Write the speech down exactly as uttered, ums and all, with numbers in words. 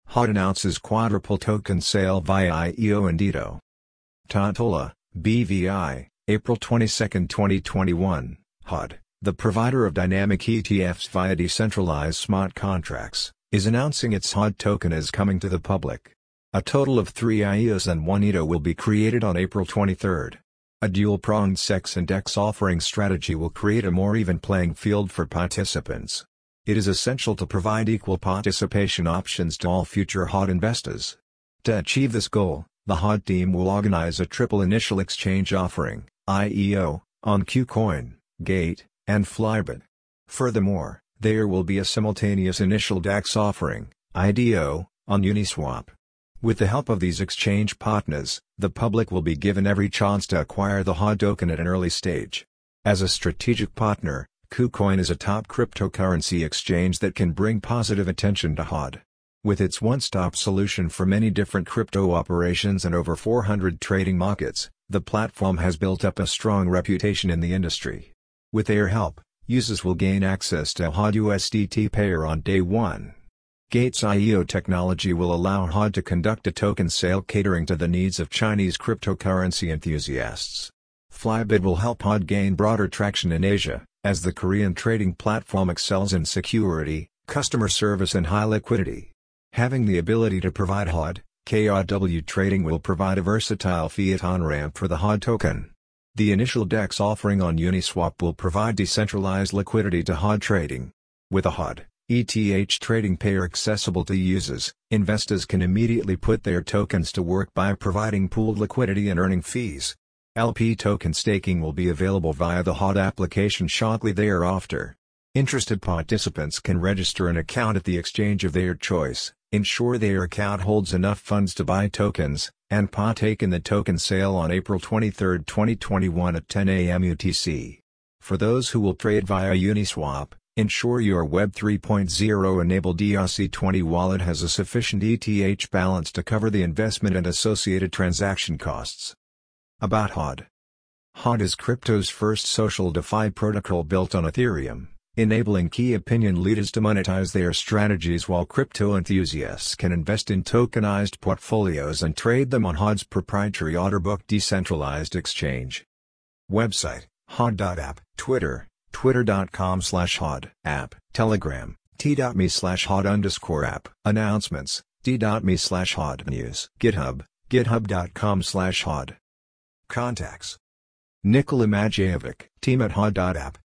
H O D announces quadruple token sale via I E O and Dito. Totola, B V I, April twenty-second twenty twenty-one. H O D, the provider of dynamic E T Fs via decentralized smart contracts, is announcing its H O D token is coming to the public. A total of three I E Os and one I T O will be created on April twenty-third. A dual-pronged S E X and D E X offering strategy will create a more even playing field for participants. It is essential to provide equal participation options to all future H O D investors. To achieve this goal, the H O D team will organize a triple initial exchange offering, I E O, on KuCoin, Gate, and Flybit. Furthermore, there will be a simultaneous initial D E X offering, I D O, on Uniswap. With the help of these exchange partners, the public will be given every chance to acquire the H O D token at an early stage. As a strategic partner, KuCoin is a top cryptocurrency exchange that can bring positive attention to H O D. With its one-stop solution for many different crypto operations and over four hundred trading markets, the platform has built up a strong reputation in the industry. With their help, users will gain access to H O D U S D T pair on day one. Gate's I E O technology will allow H O D to conduct a token sale catering to the needs of Chinese cryptocurrency enthusiasts. Flybit will help H O D gain broader traction in Asia, as the Korean trading platform excels in security, customer service and high liquidity. Having the ability to provide H O D, K R W Trading will provide a versatile fiat on-ramp for the H O D token. The initial D E X offering on Uniswap will provide decentralized liquidity to H O D trading. With a H O D, E T H trading pair accessible to users, investors can immediately put their tokens to work by providing pooled liquidity and earning fees. L P token staking will be available via the H O D application shortly thereafter. Interested participants can register an account at the exchange of their choice, ensure their account holds enough funds to buy tokens, and partake in the token sale on April twenty-third twenty twenty-one at ten A M U T C. For those who will trade via Uniswap, ensure your Web three point oh enabled E R C twenty wallet has a sufficient E T H balance to cover the investment and associated transaction costs. About H O D. H O D is crypto's first social DeFi protocol built on Ethereum, enabling key opinion leaders to monetize their strategies while crypto enthusiasts can invest in tokenized portfolios and trade them on H O D's proprietary Orderbook decentralized exchange. Website, H O D dot app, Twitter, twitter dot com slash H O D app, Telegram, t.me slash H O D underscore app, announcements, t.me slash H O D news, GitHub, github dot com slash H O D. Contacts: Nikola Majevic, team at H O D dot app,